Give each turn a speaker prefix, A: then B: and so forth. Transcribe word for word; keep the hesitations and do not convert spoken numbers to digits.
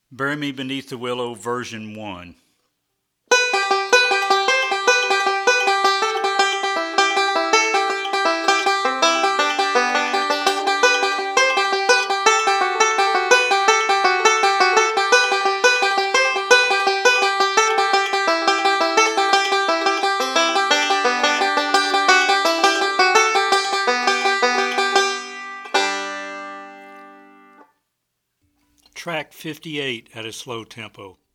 A: Bury Me Beneath the Willow, version one. Track fifty-eight at a slow tempo.